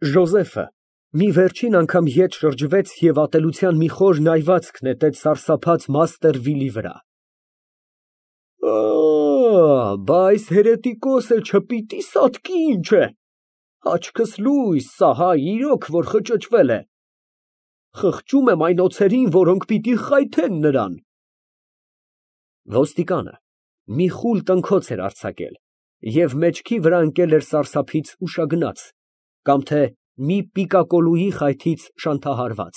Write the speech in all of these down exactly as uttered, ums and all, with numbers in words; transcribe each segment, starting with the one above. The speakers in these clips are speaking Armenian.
Ժոզեֆը մի վերջին անգամ ետ շրջվեց և ատելության մի խոր նայվածք նետեց սարսափած Մաստերվիլի վրա։ Բայց հերետիկոսը չպիտի սատկի ինչ է, աչքս լույս, սա հա իրոք որ խճճվել է, խղճում եմ այն օձերին, որոնք պիտի խայթեն նրան։ Ոստիկանը մի խուլ տնքոց էր արձակել և մեջքի վրա ընկել էր սարսափից ուշագնաց, կամ թե մի պիկակոլուի խայթից շանթահարված։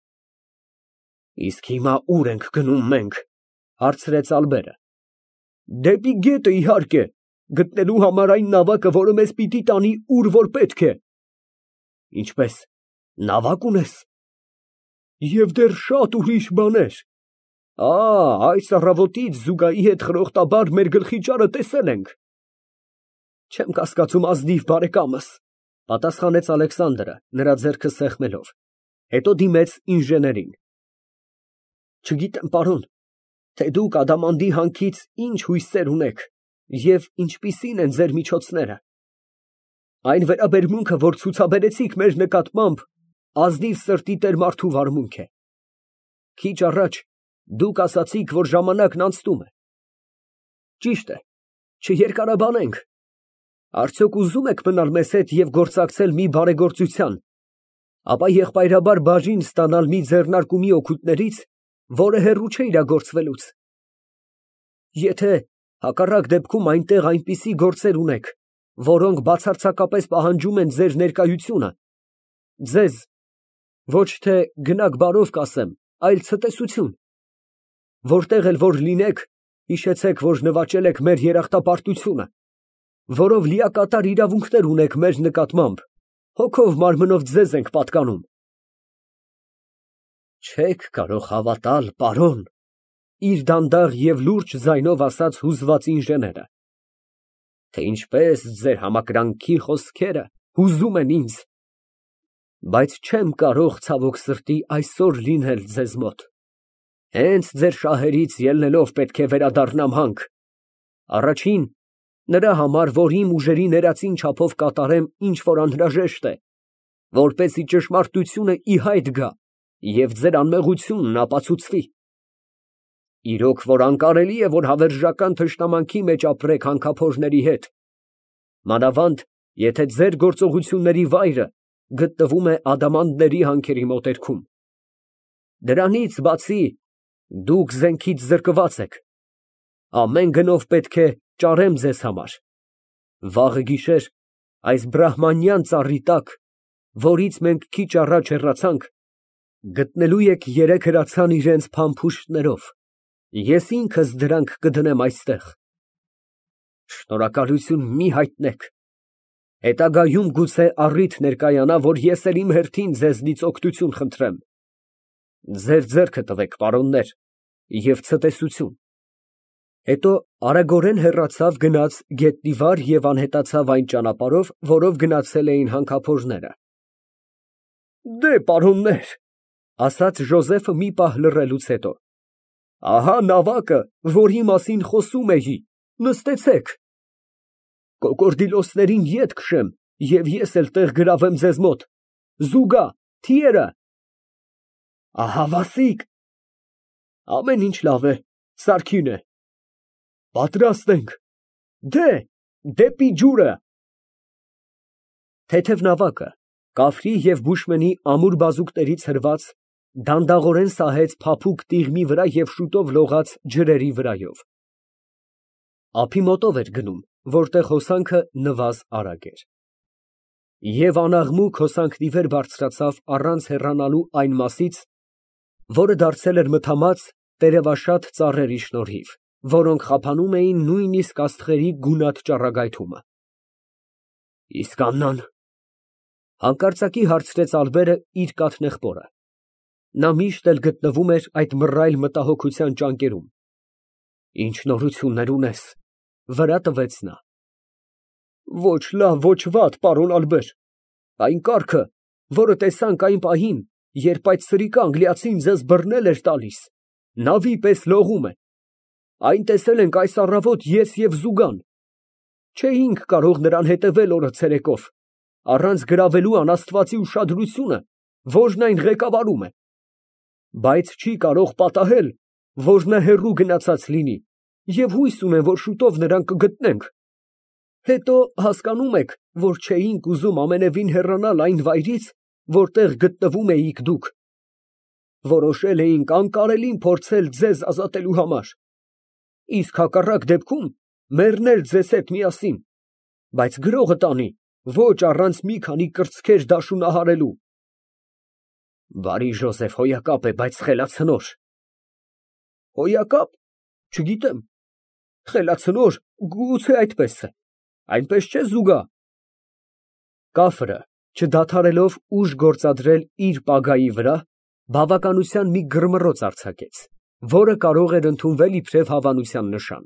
Իսկ հիմա ո՞ւր ենք գնում մենք, հարցրեց Ալբերը։ Դեպի գետը, իհարկե, գտնելու համար այն նավակը, որը մեզ պիտի տանի, ուր որ պետք է։ Ինչպես, նավակ ունես։ Եվ դեռ շատ ուրիշ բաներ։ Ա, այս առավոտից Զուգայի հետ խրոխտաբար մեր գլխի ճարը տեսել ենք։ Չեմ կասկածում, ազնիվ բարեկամս, պատասխանեց Ալեքսանդրը, նրա ձեռքը սեղմելով, հետո դիմեց ինժեներին։ Չգիտեմ, պարոն, թե դուք ադամանդի հանքից ինչ հույսեր ունեք և ինչպիսին են ձեր միջոցները։ Այն վերաբերմունքը, որ ցուցաբերեցիք մեր նկատմամբ, ազնիվ սրտի տեր մարդու վարմունք է։ Քիչ առաջ դուք ասացիք, որ ժամանակն անցնում է։ Ճիշտ է, չերկարաբանենք։ Արդյոք ուզում եք մնալ մեզ հետ և գործակցել մի բարեգործության, ապա եղբայրաբար բաժին ստանալ մի ձեռնարկումի օգուտներից, որը հեռու չէ իրագործվելուց։ Եթե հակառակ դեպքում այնտեղ այնպիսի գործեր ունեք, որոնք բացարձակապես պահանջում են ձեր ներկայությունը, ձեզ ոչ թե գնաք բարով կասեմ, այլ ցտեսություն, որտեղ էլ որ լինեք, հիշեցեք, որ նվաճել եք մեր երախտապարտությունը, որով լիակատար իրավունքներ ունեք մեր նկատմամբ, հոգով մարմնով ձեզ ենք պատկանում։ Չեք կարող հավատալ, պարոն, իր դանդաղ և լուրջ ձայնով ասաց հուզված ինժեները, թե ինչպես ձեր համակրանքի խոսքերը հուզում են ինձ, բայց չեմ կարող ցավոք սրտի այսօր լինել ձեզ մոտ, հենց ձեր շահերից ելնելով պետք է վերադառնամ հանք, առաջին, նրա համար, որ իմ ուժերի ներածին չափով կատարեմ, ինչ որ անհրաժեշտ է, որպեսզի ճշմարտությունը ի հայտ գա և ձեր անմեղությունն ապացուցվի։ Իրոք, որ անկարելի է, որ հավերժական թշնամանքի մեջ ապրեք հանքափորների հետ, մանավանդ, եթե ձեր գործողությունների վայրը գտնվում է ադամանդների հանքերի մոտերքում։ Դրանից բացի, դուք զենքից զրկված եք, ամեն գնով պետք է ճարեմ ձեզ համար։ Վաղը գիշեր այս բրահմանյան ծառի տակ, որից մենք քիչ առաջ հեռացանք, գտնելու եք երեք հրացան իրենց փամփուշտներով, ես ինքս դրանք կդնեմ այստեղ։ Շնորհակալություն մի հայտնեք, հետագայում գուցե առիթ ներկայանա, որ ես էլ իմ հերթին ձեզնից օգնություն խնդրեմ։ Ձեր ձեռքը տվեք, պարոններ, և ցտեսություն։ Հետո արագորեն հեռացավ գնաց գետնի վար և անհետացավ այն ճանապարհով, որով գնացել էին հանքափորները։ Դե, պարոններ, ասաց Ժոզեֆը մի պահ լռելուց հետո, ահա նավակը, որի մասին խոսում էի, նստեցեք։ Կոկորդիլոսներին ետ քշեմ և ես էլ տեղ գրավեմ ձեզ մոտ, Զուգա, թիերը։ Ահա Վասիկ։ Ամեն ինչ լավ է, սարքին է։ Պատրաստ ենք, դե, դեպի ջուրը։ Թեթև նավակը կաֆրի և բուշմենի ամուր բազուկներից հրված դանդաղորեն սահեց փափուկ տիղմի վրա և շուտով լողաց ջրերի վրայով։ Ափի մոտով էր գնում, որտեղ հոսանքը նվազ֊արագ էր։ Եվ անաղմուկ հոսանքն ի վեր բարձրացավ առանց հեռանալու այն մասից, որը դարձել էր մթամած տերևաշատ ծառերի շնորհիվ, որոնք խափանում էին նույնիսկ աստղերի գունատ ճառագայթումը։ Իսկ Աննան, հանկարծակի հարցրեց Ալբերը իր կաթնեղբորը. նա միշտ էլ գտնվում էր այդ մռայլ մտահոգության ճանկերում։ Ինչ նորություններ ունես, վրա տվեց նա։ Ոչ լավ, ոչ վատ, պարոն Ալբեր, այն կառքը, որը տեսանք այն պահին, երբ այդ սրիկը անգլիացին ձեզ բռնել էր տալիս, նավի պես լողում է։ Այն տեսել ենք այս առավոտ ես և Զուգան։ Չէինք կարող նրան հետևել օրը ցերեկով, առանց գրավելու անաստվածի ուշադրությունը, որն այն ղեկավարում է, բայց չի կարող պատահել, որ նա հեռու գնացած լինի, և հույս ունեմ, որ շուտով նրան կգտնենք։ Հետո հասկանում եք, որ չէինք ուզում ամենևին հեռանալ այն վայրից, որտեղ գտնվում էիք դուք։ Որոշել էինք անկարելին փորձել ձեզ ազատելու համար, իսկ հակառակ դեպքում մեռնել ձեզ հետ միասին, բայց գրողը տանի, ոչ առանց մի քանի կրծքեր դաշունահարելու։ Բարի Ժոզեֆ հոյակապ է, բայց խելացնոր։ Հոյակապ, չգիտեմ, խելացնոր, գուցե այդպես է, այնպես չէ զուգա։ Կաֆրը, չդադարելով ուժ գործադրել իր պագայի վրա, բավականության մի գրմռոց արձակեց, որը կարող էր ընդունվել իբրև հավանության նշան։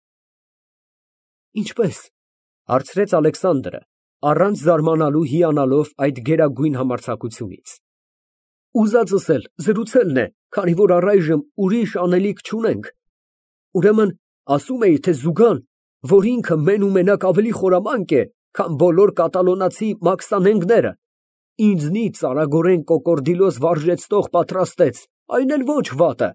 Ինչպե՞ս, հարցրեց Ալեքսանդրը, առանց զարմանալու հիանալով այդ գերագույն համարձակությունից։ Ուզածս էլ զրուցելն է, քանի որ առայժմ ուրիշ անելիք չունենք։ Ուրեմն ասում էի, թե զուգան, որ ինքը մենումենակ ավելի խորամանկ է, քան բոլոր կատալոնացի մաքսանենգները, ինձնից արագորեն կոկորդիլոս վարժեցնող պատրաստեց, այն էլ ոչ վատը։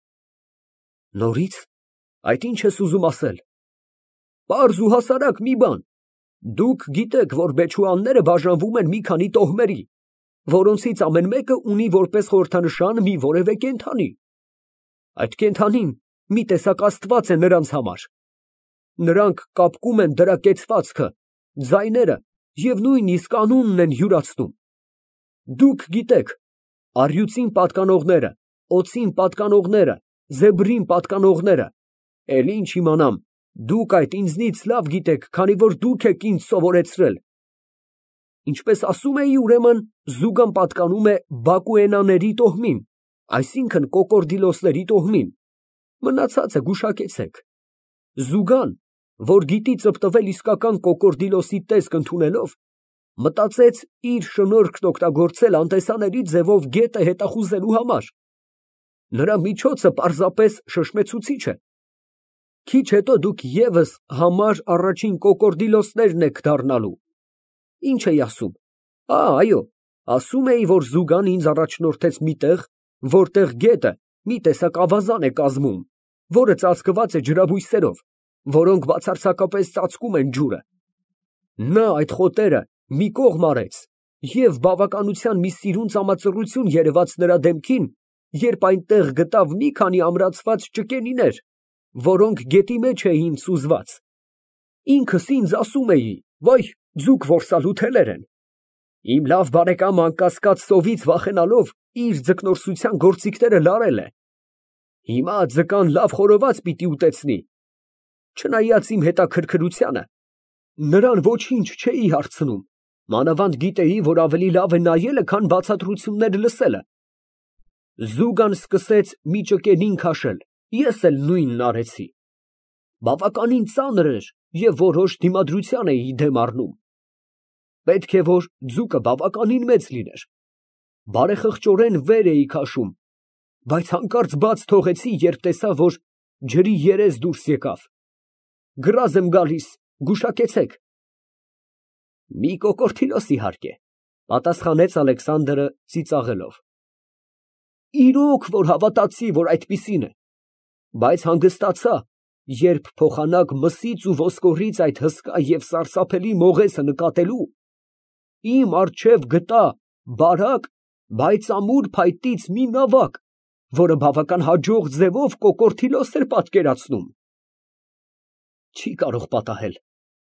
Նորից, այդ ինչ ես ուզում ասել։ Պարզ ու հասարակ մի բան, դուք գիտեք, որ բեչուանները բաժանվում են մի քանի տոհմերի, որոնցից ամեն մեկը ունի որպես խորհրդանշան մի որևէ կենդանի։ Այդ կենդանին մի տեսակ աստված է նրանց համար։ Նրանք կապկում են դրա կեցվածքը, ձայները և նույնիսկ անունն են յուրացնում։ Դուք գիտեք, առյուծին պատկանողները, օձին պատկանողները, զեբրին պատկանողները, էլ ինչ իմանամ, դուք այդ ինձնից լավ գիտեք, քանի որ դուք եք ինձ սովորեցրել։ Ինչպես ասում էի, ուրեմն, զուգան պատկանում է բակուենաների տոհմին, այսինքն կոկորդիլոսների տոհմին, մնացածը գուշակեցեք։ Զուգան, որ գիտի ծպտվել իսկական կոկորդիլոսի տեսք ընդունելով, մտածեց իր շնորհքն օգտագործել անտեսանելի ձևով գետը հետախուզելու համար։ Նրա միջոցը պարզապես շշմեցուցիչ է։ Քիչ հետո դուք ևս համար առաջին կոկորդիլոսներն եք դառնալու։ Ինչ էի ասում։ Ա, այո, ասում էի, որ զուգան ինձ առաջնորդեց մի տեղ, որտեղ գետը մի տեսակ ավազան է կազմում, որը ծածկված է ջրաբույսերով, որոնք բացարձակապես ծածկում են ջուրը։ Նա այդ խոտերը մի կողմ արեց և բավականության մի սիրուն ծամածռություն երևաց նրա դեմքին, երբ այնտեղ գտավ մի քանի ամրացված ճկենիներ, որոնք գետի մեջ էին սուզված։ Ինքս ինձ ասում էի, վայ, ձուկ որսալութելեր են։ Իմ լավ բարեկամը անկասկած սովից վախենալով իր ձկնորսության գործիքները լարել է։ Հիմա ձկան լավ խորոված պիտի ուտեցնի։ Չնայած իմ հետաքրքրությանը, նրան ոչինչ չէի հարցնում, մանավանդ գիտեի, որ ավելի լավ է նայելը, քան բացատրություններ լսելը։ Զուգան սկսեց մի ճկենին քաշել, ես էլ նույնն արեցի։ Բավականին ծանր էր և որոշ դիմադրության էի դեմ առնում։ Պետք է, որ ձուկը բավականին մեծ լիներ։ Բարեխղճորեն վեր էի քաշում, բայց հանկարծ բաց թողեցի, երբ տեսա, որ ջրի երես դուրս եկավ։ Գրազ եմ գալիս, գուշակեցեք։ Մի կոկորդիլոս իհարկե, պատասխանեց Ալեքսանդրը ծիծաղելով։ Իրոք, որ հավատացի, որ այդպիսին է, բայց հանգստացա, երբ փոխանակ մսից ու ոսկորից այդ հսկա և սարսափելի մողեսը նկատելու, իմ առջև գտա բարակ, բայց ամուր փայտից մի նավակ, որը բավական հաջող ձևով կոկորդիլոս էր պատկերացնում։ Չի կարող պատահել։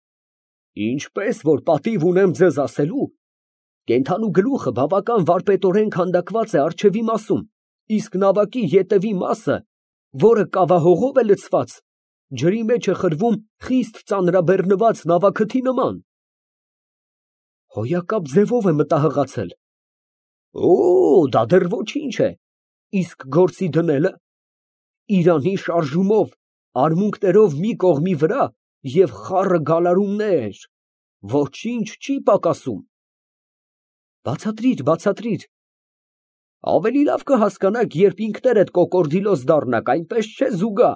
Ինչպես որ պատիվ ունեմ ձեզ ասելու, կենդանու գլուխը բավական վարպետորեն քանդակված է առջևի մասում, իսկ նավակի ետևի մասը, որը կավահողով է լցված, ջրի մեջ է խրվում խիստ ծանրաբեռնված նավաքթի նման։ Հոյակապ ձևով է մտահղացել։ Օ, դա դեռ ոչինչ է, իսկ գործի դնելը, իրանի շարժումով, արմունկներով մի կողմի վրա և խառը գալարումներ, ոչինչ չի պակասում։ Բացատրիր, բացատրիր։ Ավելի լավ կհասկանաք, երբ ինքներդ կոկորդիլոս դառնաք, այնպես չէ զուգա։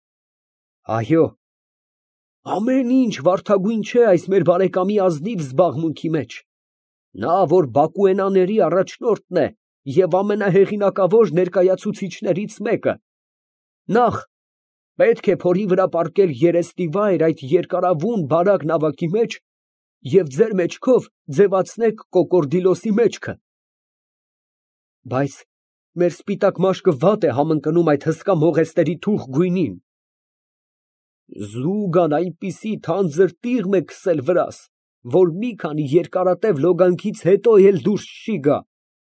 Այո, ամեն ինչ վարդագույն չէ այս մեր բարեկամի ազնիվ զբաղմունքի մեջ։ Նա, որ Բակուենաների առաջնորդն է և ամենահեղինակավոր ներկայացուցիչներից մեկը, նախ պետք է փորի վրա պառկել երեստի վայր այդ երկարավուն բարակ նավակի մեջ և ձեր մեջքով ձևացնեք կոկորդիլոսի մեջքը։ Բայց մեր սպիտակ մաշկը վատ է համընկնում այդ հսկա մողեստերի թուխ գույնին։ Զուգան այնպիսի թանձր տիղմ է քսել վրաս, որ մի քանի երկարատև լոգանքից հետո էլ դուրս չի գա։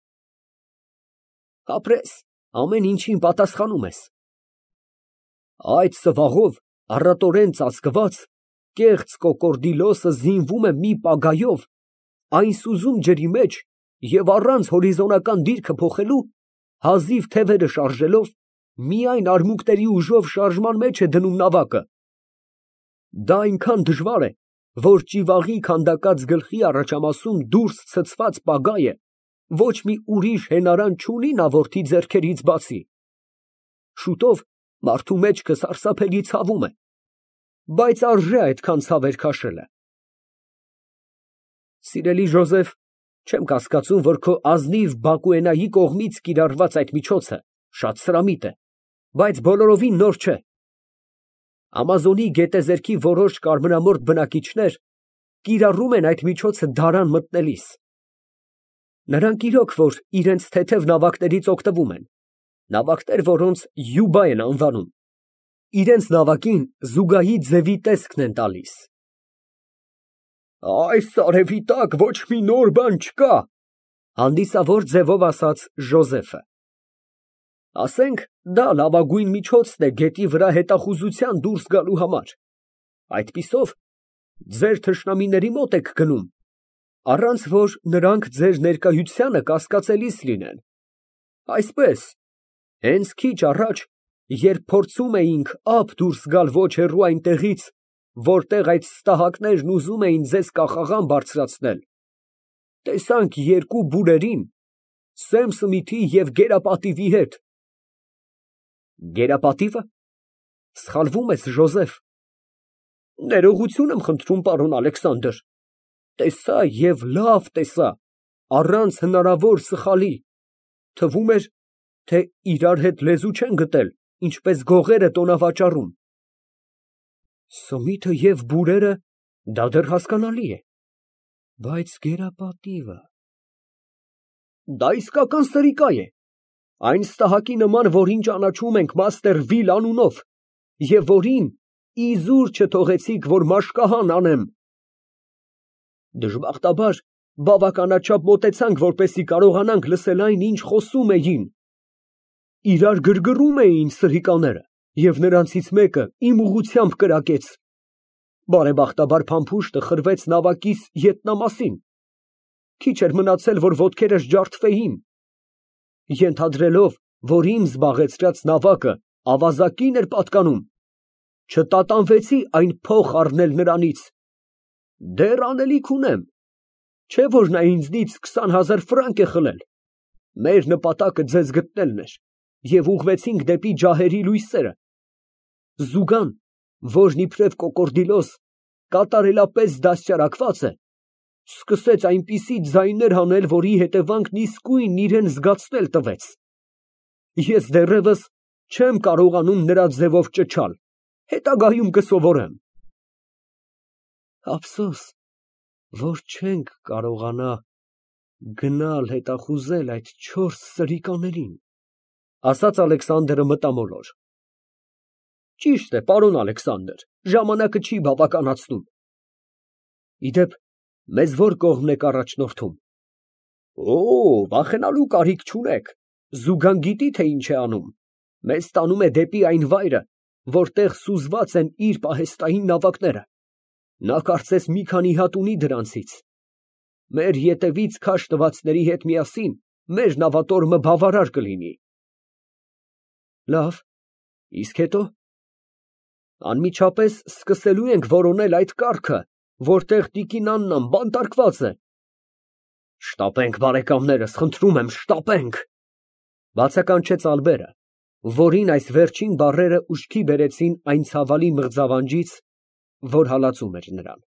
Ապրես, ամեն ինչին պատասխանում ես։ Այդ սվաղով առատորեն ծածկված, կեղծ կոկորդիլոսը զինվում է մի պագայով, այն սուզում ջրի մեջ և առանց հորիզոնական դիրքը փոխելու, հազիվ թևերը շարժելով, միայն արմունկների ուժով շարժման մեջ է դնում նավակը։ Դա այնքան դժվար է, որ ճիվաղի քանդակած գլխի առաջամասում դուրս ցցված պագայը ոչ մի ուրիշ հենարան չունի նա որդի ձեռքերից բացի։ Շուտով մարդու մեջքը սարսափելի ցավում է, բայց արժե այդքան ցավեր քաշելը։ Սիրելի Ժոզեֆ, չեմ կասկածում, որ քո ազնիվ Բակուենայի կողմից կիրառված այդ միջոցը շատ սրամիտ է, բայց բոլորովին նոր չէ։ Ամազոնի գետեզերքի որոշ կարմրամորթ բնակիչներ կիրառում են այդ միջոցը դարան մտնելիս։ Նրանք իրոք որ իրենց թեթև նավակներից օգտվում են, նավակներ, որոնց յուբա են անվանում, իրենց նավակին զուգահի ձևի տեսքն են տալիս։ Այս արևի տակ ոչ մի նոր բան չկա, հանդիսավոր ձևով ասաց Ժոզեֆը։ Ասենք, դա լավագույն միջոցն է գետի վրա հետախուզության դուրս գալու համար։ Այդպիսով ձեր թշնամիների մոտ եք գնում, առանց որ նրանք ձեր ներկայությանը կասկածելիս լինեն։ Այսպես, հենց քիչ առաջ, երբ փորձում էինք ափ դուրս գալ ոչ հեռու այնտեղից, որտեղ այդ ստահակներն ուզում էին ձեզ կախաղան բարձրացնել, տեսանք երկու բուրերին, սեմ սմիթի և գերապատիվի հետ։ Գերապատի՞վը։ Սխալվում ես, Ժոզեֆ։ Ներողություն եմ խնդրում, պարոն Ալեքսանդր, տեսա և լավ տեսա, առանց հնարավոր սխալի, թվում էր, թե իրար հետ լեզու չեն գտել, ինչպես գողերը տոնավաճառում։ Սմիթը և բուրերը, դա դեռ հասկանալի է, բայց գերապատիվը… Դա իսկական սրիկա է, այն ստահակի նման, որին ճանաչում ենք մաստեր Վիլ անունով, և որին իզուր չթողեցիք, որ մաշկահան անեմ։ Դժբախտաբար, բավականաչափ մոտեցանք, որպեսզի կարողանանք լսել այն, ինչ խոսում էին։ Իրար գրգռում էին սրիկաները, և նրանցից մեկը իմ ուղղությամբ կրակեց։ Բարեբախտաբար փամփուշտը խրվեց նավակիս ետնամասին։ Քիչ էր մնացել, որ ոտքերս ջարդվեին։ Ենթադրելով, որ իմ զբաղեցրած նավակը ավազակին էր պատկանում, չտատանվեցի այն փող առնել նրանից։ Դեռ անելիք ունեմ, չէ՞ որ նա ինձնից քսան հազար ֆրանկ է խլել։ Մեր նպատակը ձեզ գտնելն էր, և ուղղվեցինք դեպի ջահերի լույսերը։ Զուգան, որն իբրև կոկորդիլոս կատարելապես դաստիարակված է, սկսեց այնպիսի ձայներ հանել, որի հետևանքն իսկույն իրան զգացնել տվեց։ Ես դեռևս չեմ կարողանում նրա ձևով ճչալ, հետագայում կսովորեմ։ Ափսոս, որ չենք կարողանա գնալ հետախուզել այդ չորս սրիկաներին, ասաց Ալեքսանդրը մտամոլոր։ Ճիշտ է, պարոն Ալեքսանդր, ժամանակը չի բավականացնում։ Իդեպ, մեզ ո՞ր կողմն եք առաջնորդում։ Օ, վախենալու կարիք չունեք, զուգան գիտի, թե ինչ է անում, մեզ տանում է դեպի այն վայրը, որտեղ սուզված են իր պահեստային նավակները, նա կարծես մի քանի հատ ունի դրանցից։ Մեր ետևից քաշ տվածների հետ միասին մեր նավատորմը բավարար կլինի։ Լավ, իսկ հետո։ Անմիջապես սկսելու ենք որոնել այդ կառքը, որտեղ տիկին Աննան բանտարկված է։ Շտապենք, բարեկամներս, խնդրում եմ, շտապենք, բացականչեց Ալբերը, որին այս վերջին բառերը ուշքի բերեցին այն ցավալի մղձավանջից, որ հալածում էր նրան։